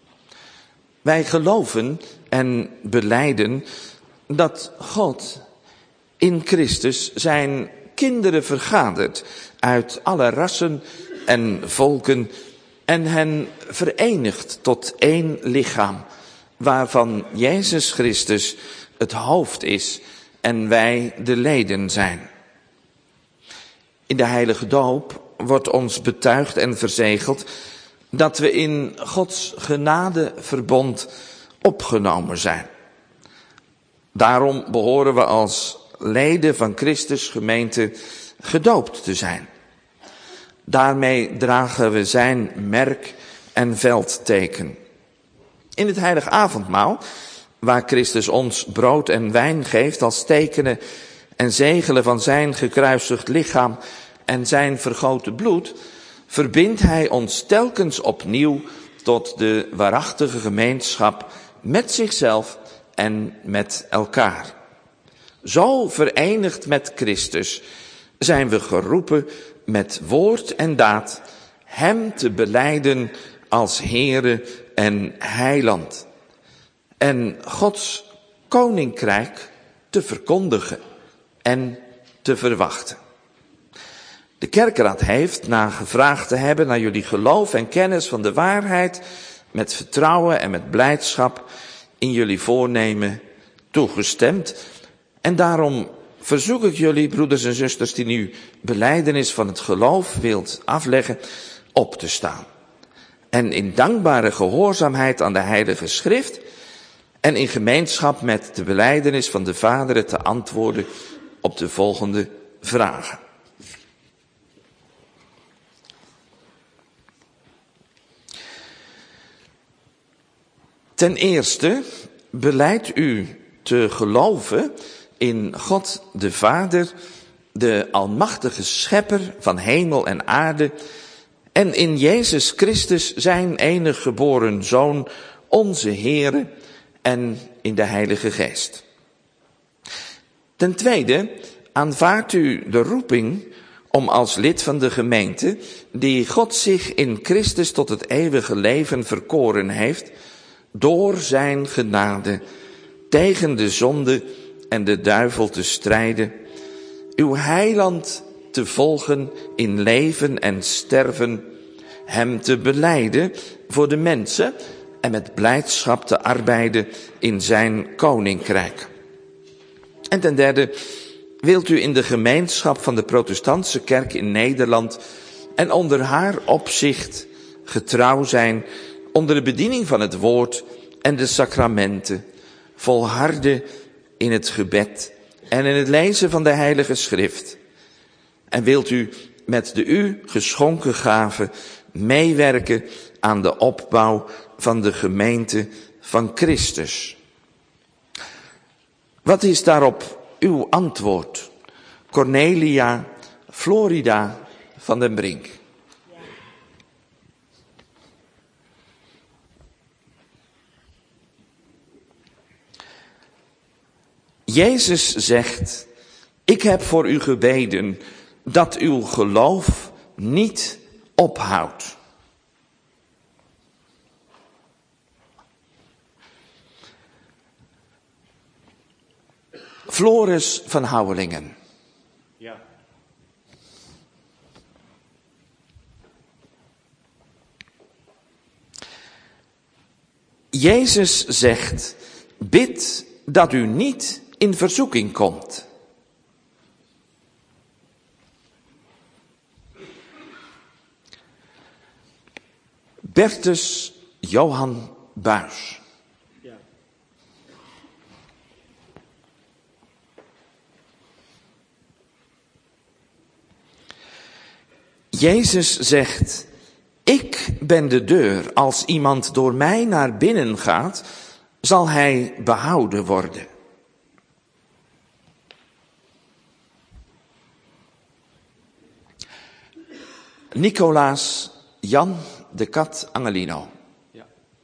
Wij geloven en belijden dat God in Christus zijn kinderen vergadert uit alle rassen en volken en hen verenigt tot één lichaam, waarvan Jezus Christus het hoofd is en wij de leden zijn. In de heilige doop wordt ons betuigd en verzegeld dat we in Gods genadeverbond opgenomen zijn. Daarom behoren we als leden van Christus gemeente gedoopt te zijn. Daarmee dragen we zijn merk en veldteken. In het heilig avondmaal, waar Christus ons brood en wijn geeft als tekenen en zegelen van zijn gekruisigd lichaam en zijn vergoten bloed, verbindt hij ons telkens opnieuw tot de waarachtige gemeenschap met zichzelf en met elkaar. Zo verenigd met Christus zijn we geroepen met woord en daad hem te belijden als Heere en Heiland. En Gods koninkrijk te verkondigen en te verwachten. De kerkraad heeft, na gevraagd te hebben naar jullie geloof en kennis van de waarheid, met vertrouwen en met blijdschap in jullie voornemen toegestemd. En daarom verzoek ik jullie, broeders en zusters, die nu belijdenis van het geloof wilt afleggen, op te staan. En in dankbare gehoorzaamheid aan de Heilige Schrift en in gemeenschap met de belijdenis van de vaderen te antwoorden op de volgende vragen. Ten eerste belijdt u te geloven in God de Vader, de almachtige schepper van hemel en aarde, en in Jezus Christus zijn enig geboren Zoon, onze Heere, en in de Heilige Geest. Ten tweede aanvaardt u de roeping om als lid van de gemeente, die God zich in Christus tot het eeuwige leven verkoren heeft, door zijn genade tegen de zonde en de duivel te strijden, uw heiland te volgen in leven en sterven, hem te belijden voor de mensen en met blijdschap te arbeiden in zijn koninkrijk. En ten derde wilt u in de gemeenschap van de protestantse kerk in Nederland en onder haar opzicht getrouw zijn onder de bediening van het woord en de sacramenten, volharden in het gebed en in het lezen van de Heilige Schrift. En wilt u met de u geschonken gaven meewerken aan de opbouw van de gemeente van Christus. Wat is daarop uw antwoord? Cornelia Florida van den Brink. Jezus zegt, ik heb voor u gebeden dat uw geloof niet ophoudt. Floris van Houwelingen. Ja. Jezus zegt, bid dat u niet in verzoeking komt. Bertus Johan Buis. Ja. Jezus zegt, ik ben de deur. Als iemand door mij naar binnen gaat, zal hij behouden worden. Nicolaas Jan de Cat Angelino. Ja.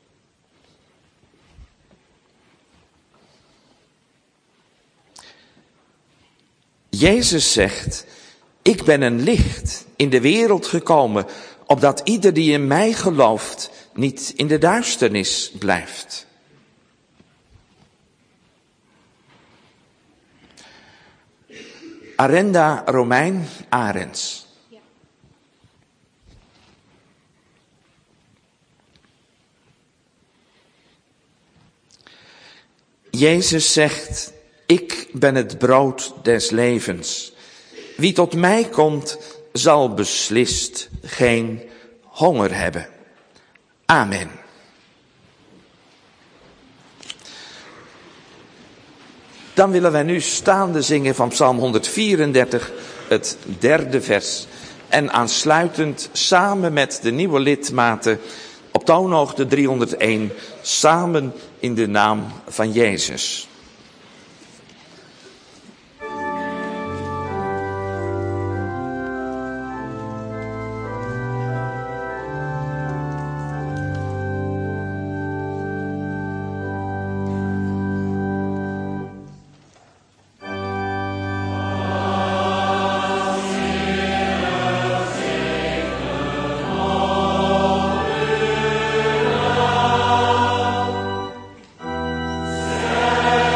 Jezus zegt, ik ben een licht in de wereld gekomen, opdat ieder die in mij gelooft niet in de duisternis blijft. Arenda Romein Arends. Ja. Jezus zegt, ik ben het brood des levens. Wie tot mij komt, zal beslist geen honger hebben. Amen. Dan willen wij nu staande zingen van Psalm honderdvierendertig, het derde vers. En aansluitend samen met de nieuwe lidmaten op toonhoogte driehonderdéén, samen in de naam van Jezus. Amen.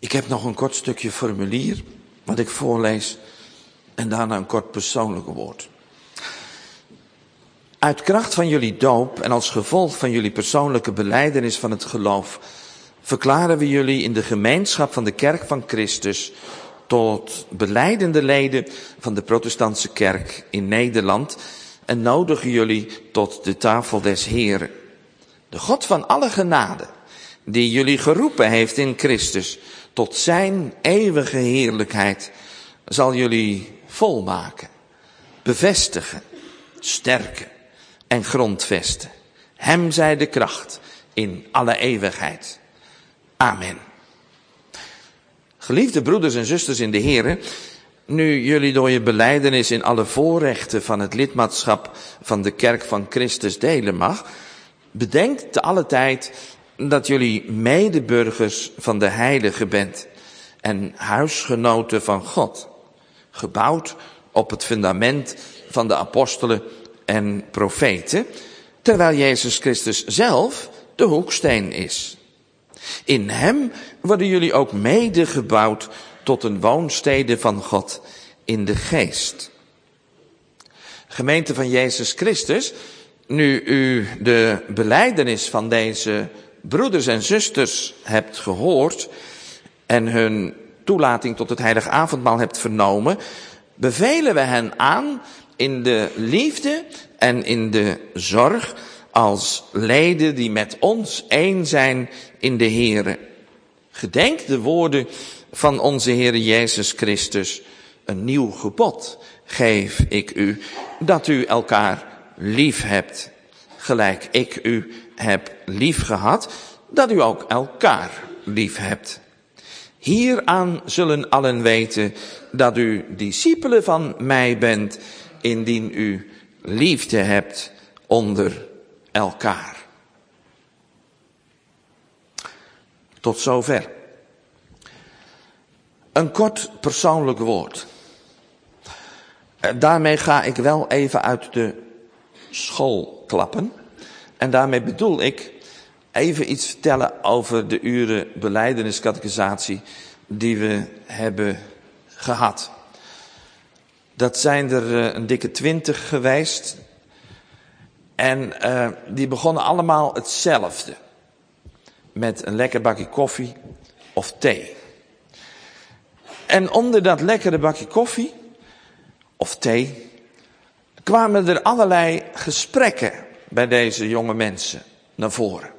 Ik heb nog een kort stukje formulier, wat ik voorlees, en daarna een kort persoonlijk woord. Uit kracht van jullie doop en als gevolg van jullie persoonlijke belijdenis van het geloof, verklaren we jullie in de gemeenschap van de kerk van Christus tot belijdende leden van de protestantse kerk in Nederland en nodigen jullie tot de tafel des Heren. De God van alle genade, die jullie geroepen heeft in Christus tot zijn eeuwige heerlijkheid, zal jullie volmaken, bevestigen, sterken en grondvesten. Hem zij de kracht in alle eeuwigheid. Amen. Geliefde broeders en zusters in de Here, nu jullie door je belijdenis in alle voorrechten van het lidmaatschap van de kerk van Christus delen mag, bedenk te alle tijd dat jullie medeburgers van de heilige bent en huisgenoten van God, gebouwd op het fundament van de apostelen en profeten, terwijl Jezus Christus zelf de hoeksteen is. In hem worden jullie ook mede gebouwd tot een woonstede van God in de geest. Gemeente van Jezus Christus, nu u de belijdenis van deze broeders en zusters hebt gehoord en hun toelating tot het heilige avondmaal hebt vernomen, bevelen we hen aan in de liefde en in de zorg als leden die met ons één zijn in de Here. Gedenk de woorden van onze Heere Jezus Christus. Een nieuw gebod geef ik u, dat u elkaar lief hebt. Gelijk ik u heb lief gehad, dat u ook elkaar lief hebt. Hieraan zullen allen weten dat u discipelen van mij bent, indien u liefde hebt onder elkaar. Tot zover. Een kort persoonlijk woord. Daarmee ga ik wel even uit de school klappen. En daarmee bedoel ik even iets vertellen over de uren belijdeniscatechisatie die we hebben gehad. Dat zijn er een dikke twintig geweest. En uh, die begonnen allemaal hetzelfde. Met een lekker bakje koffie of thee. En onder dat lekkere bakje koffie of thee kwamen er allerlei gesprekken bij deze jonge mensen naar voren.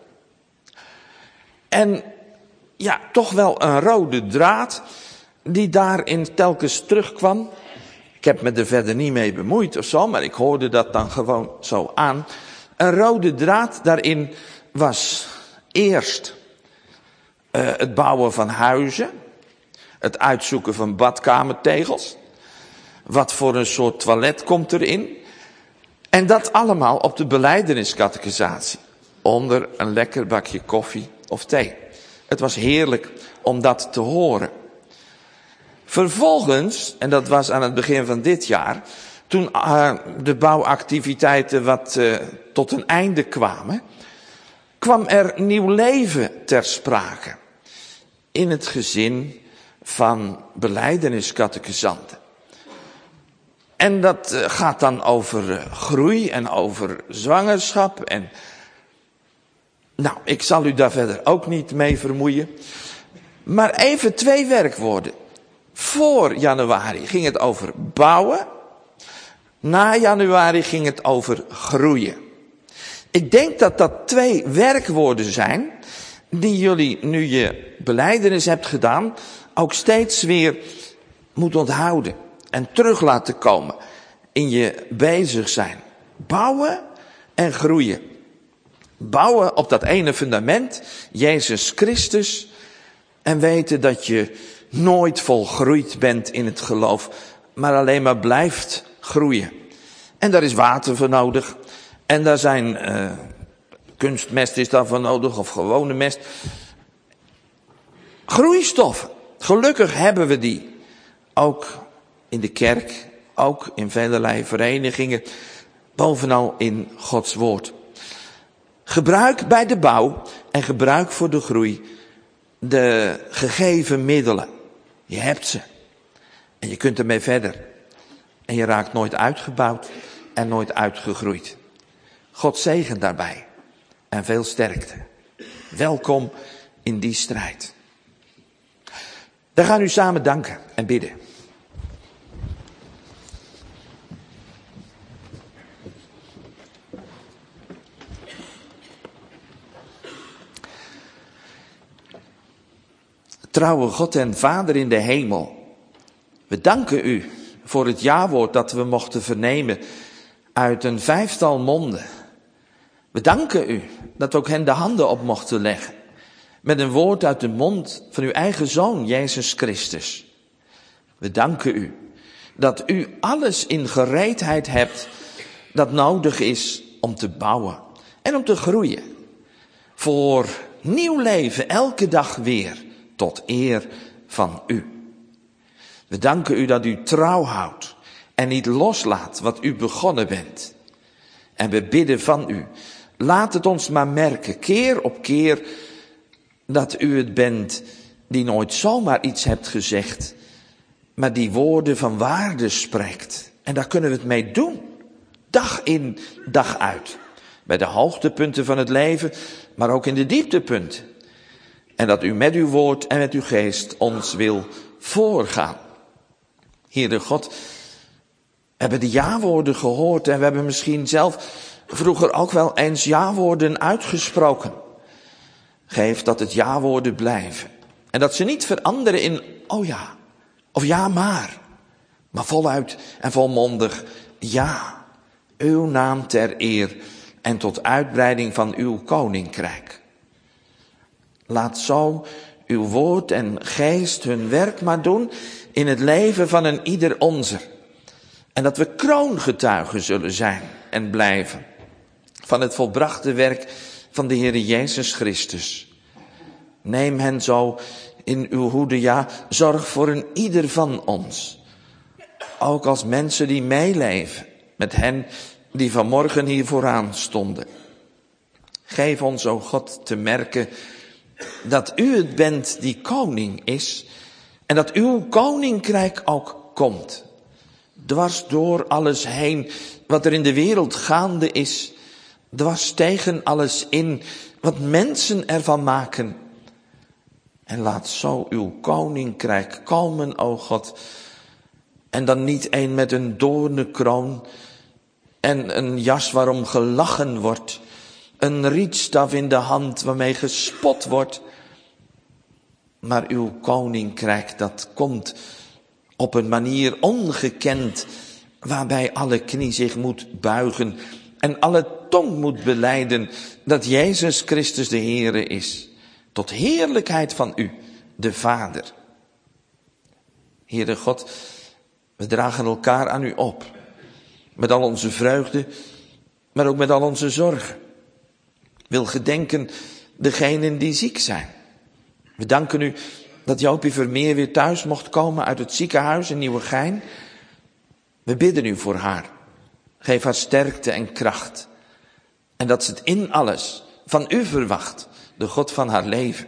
En ja, toch wel een rode draad die daarin telkens terugkwam. Ik heb me er verder niet mee bemoeid of zo, maar ik hoorde dat dan gewoon zo aan. Een rode draad daarin was eerst uh, het bouwen van huizen, het uitzoeken van badkamertegels, wat voor een soort toilet komt erin. En dat allemaal op de belijdeniscatechisatie, onder een lekker bakje koffie of thee. Het was heerlijk om dat te horen. Vervolgens, en dat was aan het begin van dit jaar, toen uh, de bouwactiviteiten wat uh, tot een einde kwamen, kwam er nieuw leven ter sprake in het gezin van belijdeniscatechisanten. En dat uh, gaat dan over uh, groei en over zwangerschap. En nou, ik zal u daar verder ook niet mee vermoeien. Maar even twee werkwoorden. Voor januari ging het over bouwen. Na januari ging het over groeien. Ik denk dat dat twee werkwoorden zijn die jullie, nu je belijdenis hebt gedaan, ook steeds weer moet onthouden en terug laten komen in je bezig zijn. Bouwen en groeien. Bouwen op dat ene fundament, Jezus Christus, en weten dat je nooit volgroeid bent in het geloof, maar alleen maar blijft groeien. En daar is water voor nodig. En daar zijn uh, kunstmest is daarvoor nodig, of gewone mest. Groeistoffen. Gelukkig hebben we die. Ook in de kerk, ook in velerlei verenigingen, bovenal in Gods woord. Gebruik bij de bouw en gebruik voor de groei de gegeven middelen. Je hebt ze. En je kunt ermee verder. En je raakt nooit uitgebouwd en nooit uitgegroeid. God zegen daarbij. En veel sterkte. Welkom in die strijd. We gaan u samen danken en bidden. Trouwe God en Vader in de hemel, we danken u voor het jawoord dat we mochten vernemen uit een vijftal monden. We danken u dat ook hen de handen op mochten leggen met een woord uit de mond van uw eigen Zoon, Jezus Christus. We danken u dat u alles in gereedheid hebt dat nodig is om te bouwen en om te groeien. Voor nieuw leven elke dag weer. Tot eer van u. We danken u dat u trouw houdt en niet loslaat wat u begonnen bent. En we bidden van u, laat het ons maar merken, keer op keer, dat u het bent die nooit zomaar iets hebt gezegd, maar die woorden van waarde spreekt. En daar kunnen we het mee doen, dag in, dag uit. Bij de hoogtepunten van het leven, maar ook in de dieptepunten. En dat u met uw woord en met uw geest ons wil voorgaan. Heere God, we hebben de ja-woorden gehoord en we hebben misschien zelf vroeger ook wel eens ja-woorden uitgesproken. Geef dat het ja-woorden blijven. En dat ze niet veranderen in oh ja, of ja maar. Maar voluit en volmondig ja. Uw naam ter eer en tot uitbreiding van uw koninkrijk. Laat zo uw woord en geest hun werk maar doen in het leven van een ieder onzer. En dat we kroongetuigen zullen zijn en blijven van het volbrachte werk van de Heere Jezus Christus. Neem hen zo in uw hoede, ja, zorg voor een ieder van ons. Ook als mensen die meeleven met hen die vanmorgen hier vooraan stonden. Geef ons, o God, te merken dat u het bent die koning is en dat uw koninkrijk ook komt. Dwars door alles heen wat er in de wereld gaande is, dwars tegen alles in wat mensen ervan maken. En laat zo uw koninkrijk komen, o God. En dan niet een met een doornenkroon en een jas waarom gelachen wordt. Een rietstaf in de hand waarmee gespot wordt. Maar uw koninkrijk dat komt op een manier ongekend. Waarbij alle knie zich moet buigen. En alle tong moet belijden dat Jezus Christus de Heere is. Tot heerlijkheid van u, de Vader. Heere God, we dragen elkaar aan u op. Met al onze vreugde, maar ook met al onze zorgen. Wil gedenken degenen die ziek zijn. We danken u dat Jopie Vermeer weer thuis mocht komen uit het ziekenhuis in Nieuwegein. We bidden u voor haar. Geef haar sterkte en kracht. En dat ze het in alles van u verwacht, de God van haar leven.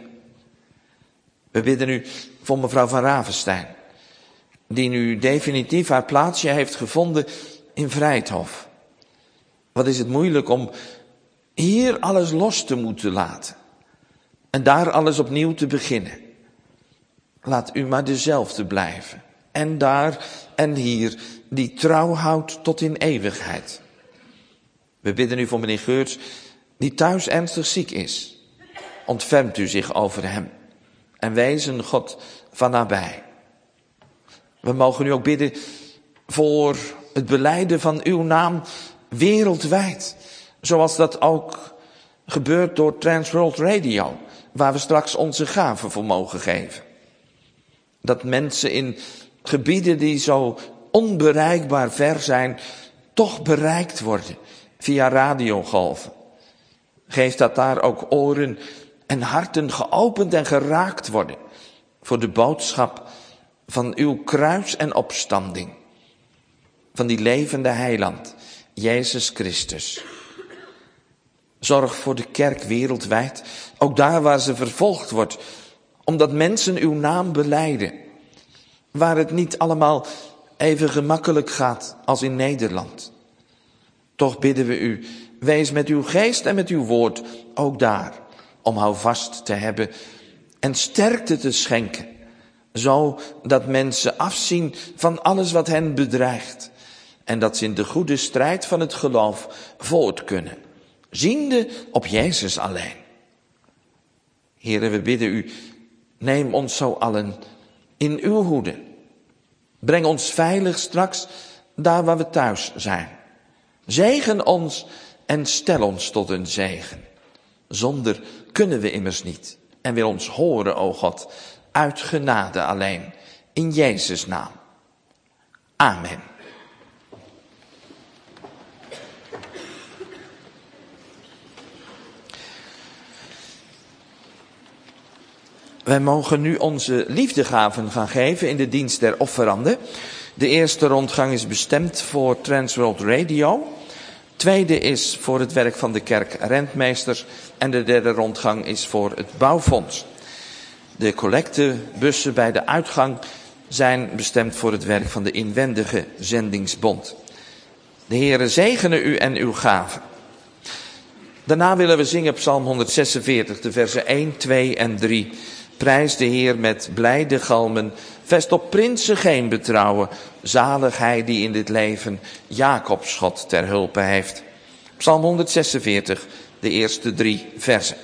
We bidden u voor mevrouw van Ravenstein, die nu definitief haar plaatsje heeft gevonden in Vrijthof. Wat is het moeilijk om hier alles los te moeten laten. En daar alles opnieuw te beginnen. Laat u maar dezelfde blijven. En daar en hier die trouw houdt tot in eeuwigheid. We bidden u voor meneer Geurts, die thuis ernstig ziek is. Ontfermt u zich over hem. En wezen God van nabij. We mogen u ook bidden voor het belijden van uw naam wereldwijd. Zoals dat ook gebeurt door Transworld Radio, waar we straks onze gaven voor mogen geven. Dat mensen in gebieden die zo onbereikbaar ver zijn, toch bereikt worden via radiogolven. Geef dat daar ook oren en harten geopend en geraakt worden voor de boodschap van uw kruis en opstanding. Van die levende heiland, Jezus Christus. Zorg voor de kerk wereldwijd, ook daar waar ze vervolgd wordt, Omdat mensen uw naam belijden. Waar het niet allemaal even gemakkelijk gaat als in Nederland. Toch bidden we u, wees met uw geest en met uw woord ook daar. Om houvast te hebben en sterkte te schenken. Zo dat mensen afzien van alles wat hen bedreigt. En dat ze in de goede strijd van het geloof voort kunnen. Ziende op Jezus alleen. Heere, we bidden u, neem ons zo allen in uw hoede. Breng ons veilig straks daar waar we thuis zijn. Zegen ons en stel ons tot een zegen. Zonder kunnen we immers niet. En wil ons horen, o God, uit genade alleen. In Jezus' naam. Amen. Wij mogen nu onze liefdegaven gaan geven in de dienst der offeranden. De eerste rondgang is bestemd voor Transworld Radio. Tweede is voor het werk van de kerk Rentmeesters. En de derde rondgang is voor het bouwfonds. De collectebussen bij de uitgang zijn bestemd voor het werk van de inwendige zendingsbond. De Heere zegene u en uw gaven. Daarna willen we zingen Psalm honderdzesenveertig, de versen één, twee en drie. Prijs de Heer met blijde galmen, vest op prinsen geen betrouwen. Zalig hij die in dit leven Jacobs God ter hulpe heeft. Psalm honderdzesenveertig, de eerste drie versen.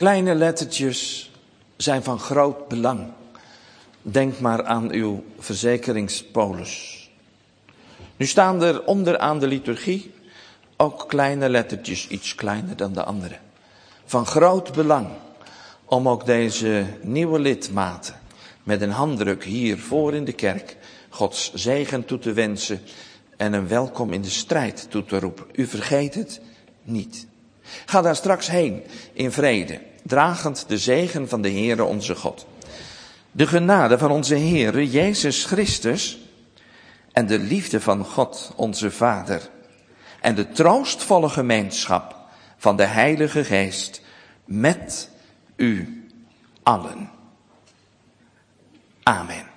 Kleine lettertjes zijn van groot belang. Denk maar aan uw verzekeringspolis. Nu staan er onderaan de liturgie ook kleine lettertjes, iets kleiner dan de andere. Van groot belang om ook deze nieuwe lidmaten met een handdruk hier voor in de kerk Gods zegen toe te wensen en een welkom in de strijd toe te roepen. U vergeet het niet. Ga daar straks heen in vrede, dragend de zegen van de Heere onze God. De genade van onze Heere Jezus Christus en de liefde van God onze Vader en de troostvolle gemeenschap van de Heilige Geest met u allen. Amen.